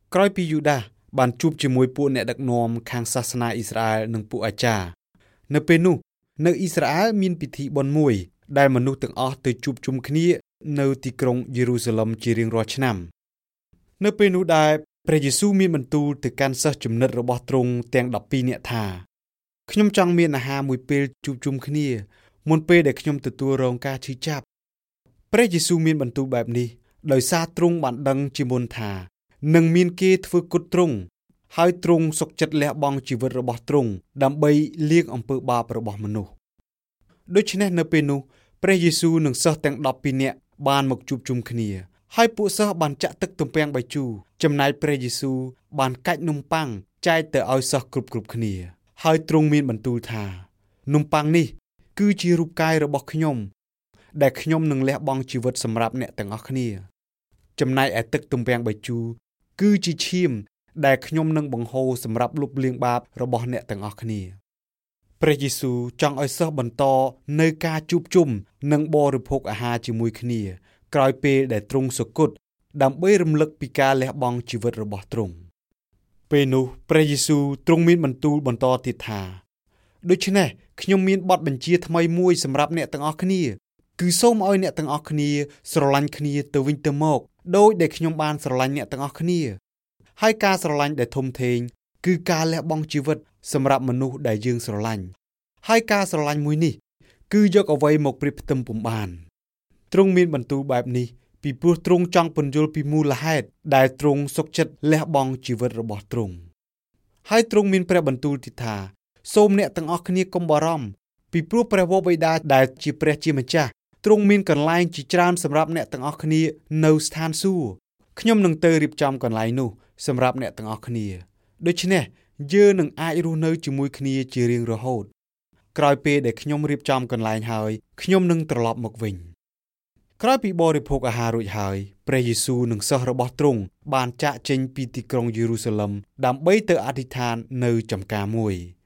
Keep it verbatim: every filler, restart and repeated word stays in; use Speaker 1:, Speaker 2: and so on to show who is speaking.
Speaker 1: ក្រោយពីយូដាសបានជួបជាមួយពួកអ្នកដឹកនាំខាងសាសនាអ៊ីស្រាអែលនិងពួកអាចារ្យនៅពេលនោះនៅអ៊ីស្រាអែលមានពិធីបុណ្យមួយដែលមនុស្សទាំងអស់ទៅជួបជុំគ្នានៅទីក្រុងយេរូសាឡឹមជារៀងរាល់ឆ្នាំនៅពេលនោះដែរព្រះយេស៊ូវមានបន្ទូលទៅកាន់សិស្សជំនិតរបស់ទ្រង់ទាំងដប់ពីរនាក់ថាខ្ញុំចង់មានអាហារមួយពេលជួបជុំគ្នាមុនពេលដែលខ្ញុំទទួលរងការឈឺចាប់ព្រះយេស៊ូវមានបន្ទូលបែបនេះដោយសារទ្រង់បានដឹងជាមុនថានឹងមានគេធ្វើគុតទ្រង់ហើយទ្រង់សុខចិត្តលះបង់ជីវិតរបស់ទ្រង់ដើម្បីលាងអំពើបាបរបស់មនុស្សដូច្នេះនៅពេលនោះព្រះយេស៊ូវនិងសិស្សទាំងដប់ពីរនាក់បានមកជួបជុំគ្នាហើយពួកសិស្សបានចាក់ទឹកទំពាំងបាយជូរចំណែកព្រះយេស៊ូវបានកាច់នំប៉័ងចែកទៅឲ្យសិស្សគ្រប់គ្រប់គ្នាហើយទ្រង់មានបន្ទូលថានំប៉័ងនេះគឺជារូបកាយរបស់ខ្ញុំដែលខ្ញុំនឹងលះបង់ជីវិតសម្រាប់អ្នកទាំងអស់គ្នាចំណែកឯទឹកទំពាំងបាយជូរគឺជាឈាមដែលខ្ញុំនឹងបង្ហូរសម្រាប់លុបលាងបាបរបស់អ្នកទាំងអស់គ្នាព្រះយេស៊ូវចង់ឲ្យសិស្សបន្តនៅការជួបជុំនិងបរិភោគអាហារជាមួយគ្នាក្រោយពេលដែលទ្រង់សុគតដើម្បីរំលឹកពីការលះបង់ជីវិតរបស់ទ្រង់ពេលនោះព្រះយេស៊ូវទ្រង់មានបន្ទូលបន្តទៀតថាដូច្នេះខ្ញុំមានបទបញ្ជាថ្មីមួយសម្រាប់អ្នកទាំងអស់គ្នាគឺសូមឲ្យអ្នកទាំងអស់គ្នាស្រឡាញ់គ្នាទៅវិញទៅមកដោយដែលខ្ញុំបានស្រឡាញ់អ្នកទាំងអស់គ្នាហើយការស្រឡាញ់ដែលធំធេងគឺការលះបង់ជីវិតសម្រាប់មនុស្សដែលយើងស្រឡាញ់ហើយការស្រឡាញ់មួយនេះគឺយកអ្វីមកប្រៀបផ្ទឹមពុំបានទ្រង់មានបន្ទូលបែបនេះពីព្រោះទ្រង់ចង់ពន្យល់ពីមូលហេតុដែលទ្រង់សុខចិត្តលះបង់ជីវិតរបស់ទ្រង់ហើយទ្រង់មានព្រះបន្ទូលទៀតថាសូមអ្នកទាំងអស់គ្នាកុំបារម្ភពីព្រោះព្រះវរបិតាដែលជាព្រះជាម្ចាស់ទ្រង់មានកន្លែងជាច្រើនសម្រាប់អ្នកទាំងអស់គ្នានៅស្ថានសួគ៌ខ្ញុំនឹងទៅរៀបចំកន្លែងនោះសម្រាប់អ្នកទាំងអស់គ្នាដូច្នេះយើងនឹងអាចរស់នៅជាមួយគ្នាជារៀងរហូតក្រោយពេលដែលខ្ញុំរៀបចំកន្លែងហើយខ្ញុំនឹងត្រឡប់មកវិញក្រោយពីបរិភោគអាហាររួចហើយព្រះយេស៊ូវនិងសិស្សរបស់ទ្រង់បានចាកចេញពីទីក្រុងយេរូសាឡឹមដើម្បីទៅអធិដ្ឋាននៅចំការមួយ